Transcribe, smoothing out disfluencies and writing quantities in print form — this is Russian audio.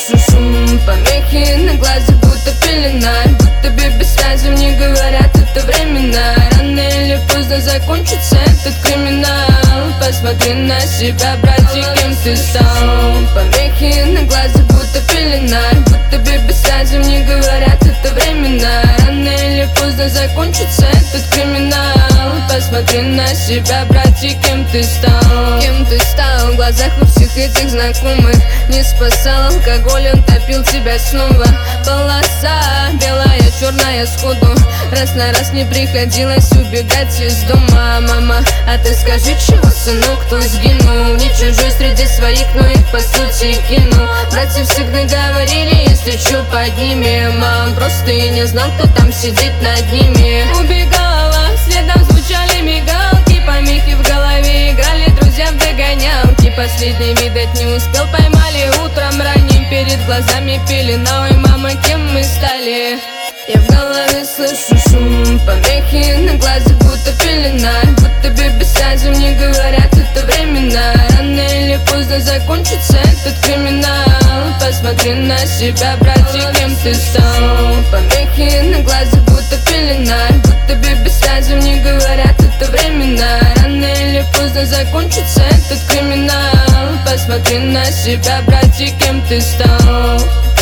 слышу шум, помехи на глазах, будто пелена. Будто бы без связи мне говорят, это временно. Рано или поздно закончится этот криминал. Посмотри на себя, братик, кем ты стал. Помехи на глазах, будто пелена. Будто бы без связи мне говорят, это временно. Рано или поздно закончится этот криминал. Посмотри на себя, братик, кем ты стал. Кем ты стал в глазах у всех этих знакомых. Не спасал алкоголь, он топил тебя снова. Полоса белая, черная сходу. Раз на раз не приходилось убегать из дома. Мама, а ты скажи, чего, сынок, кто сгинул? Не чужой среди своих, но их по сути кинул. Братья всегда говорили, если чё, поднимем. Мам, просто и не знал, кто там сидит над ними. Убегала, следом звучали мигалки. Помехи в голове играли, друзья в догонялки. Последний, видать, не успел, поймали утром ранним. Перед глазами пелена, ой, мама, кем мы стали? Я в голове слышу шум, помехи на глазах, будто пелена. Будто бы без связи мне говорят, это временно. Рано или поздно закончится этот криминал. Посмотри на себя, братик, кем ты стал. Помехи на глазах, будто пелена. Будто бы без связи мне говорят, это временно. Рано или поздно закончится этот криминал. Посмотри на себя, братик, кем ты стал.